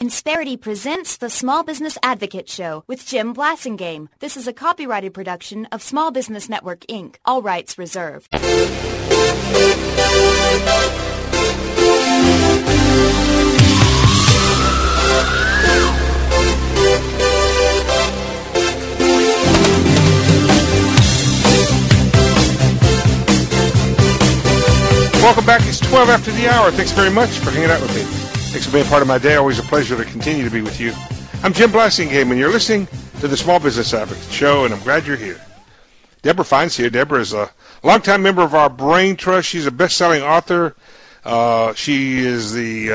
Insperity presents the Small Business Advocate Show with Jim Blasingame. This is a copyrighted production of Small Business Network, Inc. All rights reserved. Welcome back. It's 12 after the hour. Thanks very much for hanging out with me. Thanks for being part of my day. Always a pleasure to continue to be with you. I'm Jim Blasingame, and you're listening to the Small Business Advocate Show, and I'm glad you're here. Deborah Fine's here. Deborah is a longtime member of our Brain Trust. She's a best-selling author. She is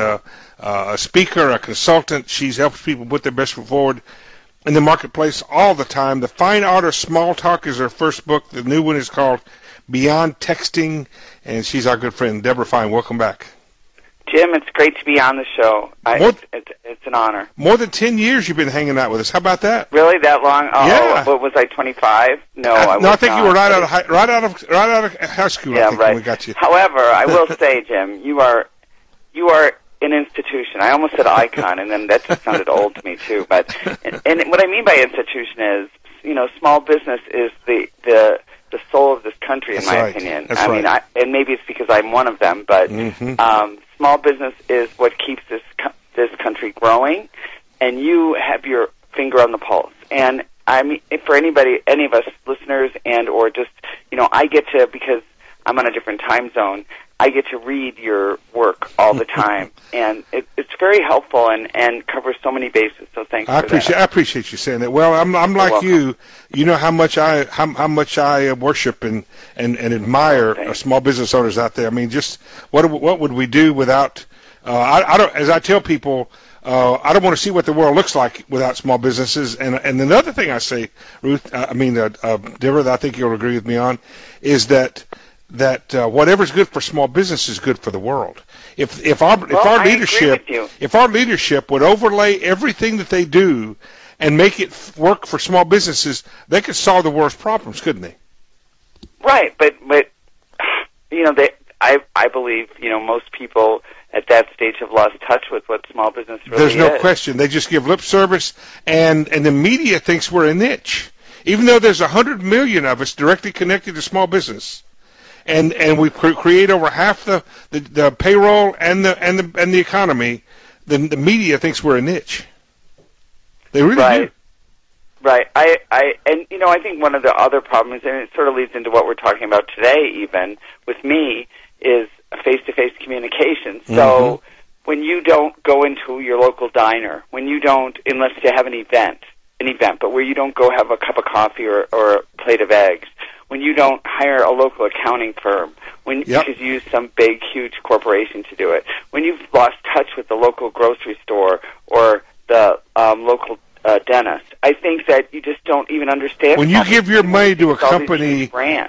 a speaker, a consultant. She helps people put their best foot forward in the marketplace all the time. The Fine Art of Small Talk is her first book. The new one is called Beyond Texting, and she's our good friend. Deborah Fine, welcome back. Jim, it's great to be on the show. It's an honor. More than 10 years you've been hanging out with us. How about that? Really, that long? Oh, yeah. What was I, 25? No, I was I think not. you were right out of high school. Yeah, I think, right. when we got you. However, I will say, Jim, you are an institution. I almost said icon, and then that just sounded old to me too. But and what I mean by institution is, small business is the soul of this country, in my opinion. That's right. And maybe it's because I'm one of them, but small business is what keeps this country growing, and you have your finger on the pulse. And I mean, for any of us listeners, and or just I get to, because I'm on a different time zone, I get to read your work all the time, and it's very helpful and covers so many bases. So thanks. I appreciate you saying that. Well, I'm like welcome. you. You know how much I worship and admire small business owners out there. I mean, just what would we do without? I don't. As I tell people, I don't want to see what the world looks like without small businesses. And another thing I say, Ruth, Deborah, that I think you'll agree with me on, is that whatever's good for small business is good for the world. If our leadership would overlay everything that they do and make it work for small businesses, they could solve the world's problems, couldn't they? Right, but I believe most people at that stage have lost touch with what small business really is. There's no question. They just give lip service, and the media thinks we're a niche, even though there's 100 million of us directly connected to small business. And we create over half the payroll and the economy. The media thinks we're a niche. They really do. Right. I think one of the other problems, and it sort of leads into what we're talking about today, even with me, is face-to-face communication. So when you don't go into your local diner, when you don't, unless you have an event, but where you don't go have a cup of coffee or a plate of eggs. When you don't hire a local accounting firm, because you use some big, huge corporation to do it, when you've lost touch with the local grocery store or the local dentist, I think that you just don't even understand. When you give your money to a company,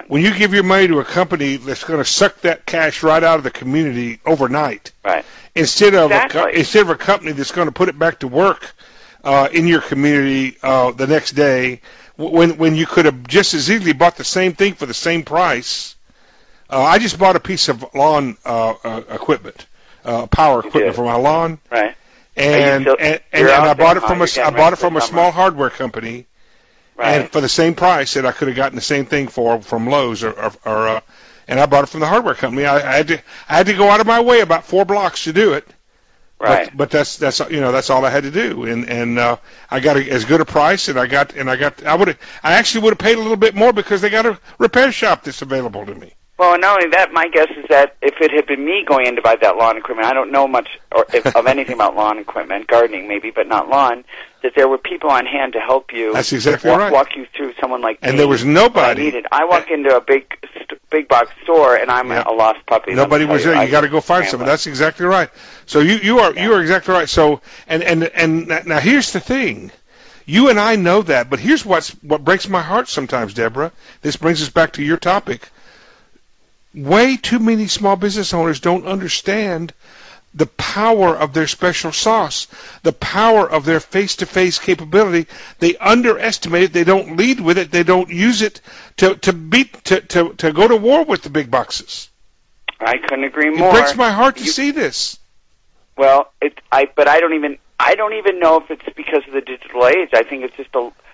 that's going to suck that cash right out of the community overnight, right? Instead of a company that's going to put it back to work in your community the next day. When you could have just as easily bought the same thing for the same price. I just bought a piece of lawn equipment, power equipment for my lawn, right? And I bought it from a small hardware company, right? And for the same price that I could have gotten the same thing from Lowe's and I bought it from the hardware company. I had to go out of my way about 4 blocks to do it. Right. But that's all I had to do, and I got as good a price, I actually would have paid a little bit more because they got a repair shop that's available to me. Well, not only that, my guess is that if it had been me going in to buy that lawn equipment, I don't know much of anything about lawn equipment, gardening maybe, but not lawn, that there were people on hand to help you. That's exactly right. Walk you through someone like me. And there was nobody. I walk into a big box store, and I'm a lost puppy. Nobody was there. You got to go find someone. That's exactly right. So you are exactly right. So and now here's the thing. You and I know that, but here's what breaks my heart sometimes, Deborah. This brings us back to your topic. Way too many small business owners don't understand the power of their special sauce, the power of their face-to-face capability. They underestimate it. They don't lead with it. They don't use it to go to war with the big boxes. I couldn't agree more. It breaks my heart to see this. Well, but I don't even. I don't even know if it's because of the digital age. I think it's just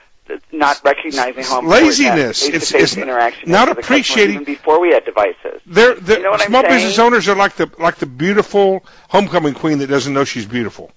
not recognizing how important laziness. Face-to-face interaction not is for the appreciating even before we had devices. You know what small I'm saying? business owners are like the beautiful homecoming queen that doesn't know she's beautiful.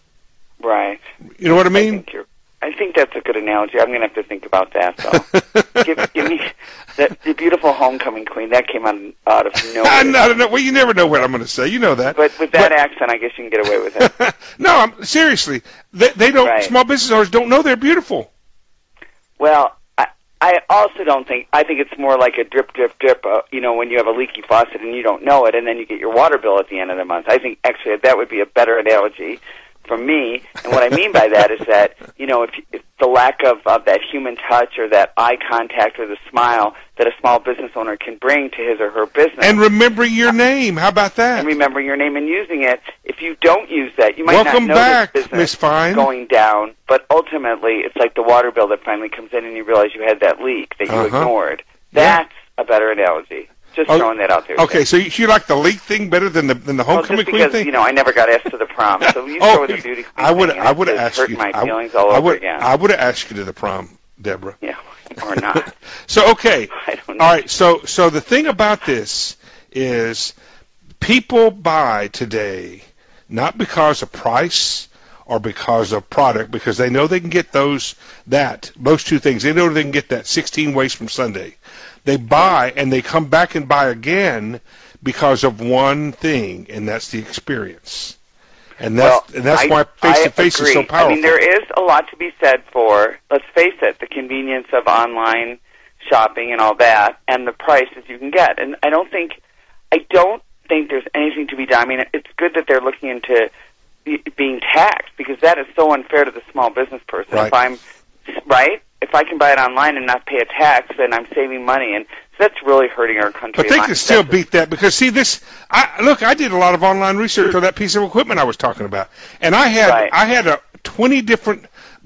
Right. You know what I mean? I think that's a good analogy. I'm going to have to think about that, though. give me the beautiful homecoming queen. That came out of nowhere. No. Well, you never know what I'm going to say. You know that. But with that accent, I guess you can get away with it. No, seriously. They don't. Right. Small business owners don't know they're beautiful. Well, I also don't think. I think it's more like a drip, drip, drip. When you have a leaky faucet and you don't know it, and then you get your water bill at the end of the month. I think actually that would be a better analogy for me. And what I mean by that is that if the lack of that human touch or that eye contact or the smile that a small business owner can bring to his or her business. And remembering your name. How about that? And remembering your name and using it. If you don't use that, you might Welcome not know back, this business Miss Fine. going down. But ultimately, it's like the water bill that finally comes in and you realize you had that leak that you ignored. That's a better analogy. Just throwing that out there. Okay, so you like the leak thing better than the homecoming queen thing? I never got asked to the prom, so you go with the beauty queen I would have asked asked you. My feelings all over again. I would have asked you to the prom, Deborah. Yeah, or not. So okay, I don't know. All right. So the thing about this is, people buy today not because of price or because of product, because they know they can get those two things. They know they can get that 16 ways from Sunday. They buy and they come back and buy again because of one thing, and that's the experience. And that's why face-to-face is so powerful. I mean, there is a lot to be said for, let's face it, the convenience of online shopping and all that, and the prices you can get. And I don't think there's anything to be done. I mean, it's good that they're looking into being taxed, because that is so unfair to the small business person. Right. If I can buy it online and not pay a tax, then I'm saving money, and so that's really hurting our country. But they can still beat that, because see this. I did a lot of online research on that piece of equipment I was talking about, and I had 20 different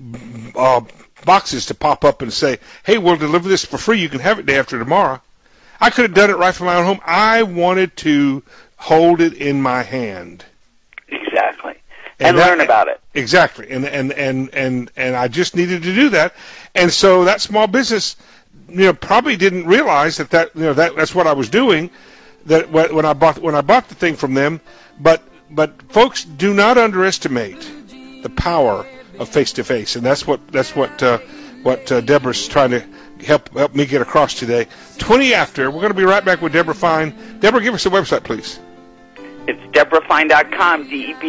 boxes to pop up and say, "Hey, we'll deliver this for free. You can have it day after tomorrow." I could have done it right from my own home. I wanted to hold it in my hand. Exactly. And learn about it. Exactly. And I just needed to do that. And so that small business, probably didn't realize that's what I was doing, that when I bought the thing from them. But folks, do not underestimate the power of face-to-face. And that's what Deborah's trying to help me get across today. 20 after, we're going to be right back with Deborah Fine. Deborah, give us a website, please. It's DeborahFine.com,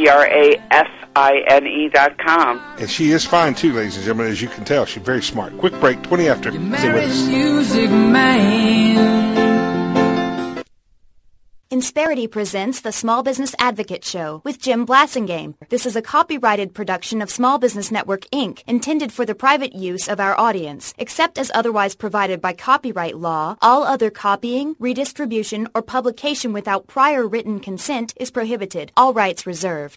DeborahFine.com. And she is fine, too, ladies and gentlemen, as you can tell. She's very smart. Quick break, 20 after. Stay with us. Music Man. Insperity presents the Small Business Advocate Show with Jim Blasingame. This is a copyrighted production of Small Business Network, Inc., intended for the private use of our audience. Except as otherwise provided by copyright law, all other copying, redistribution, or publication without prior written consent is prohibited. All rights reserved.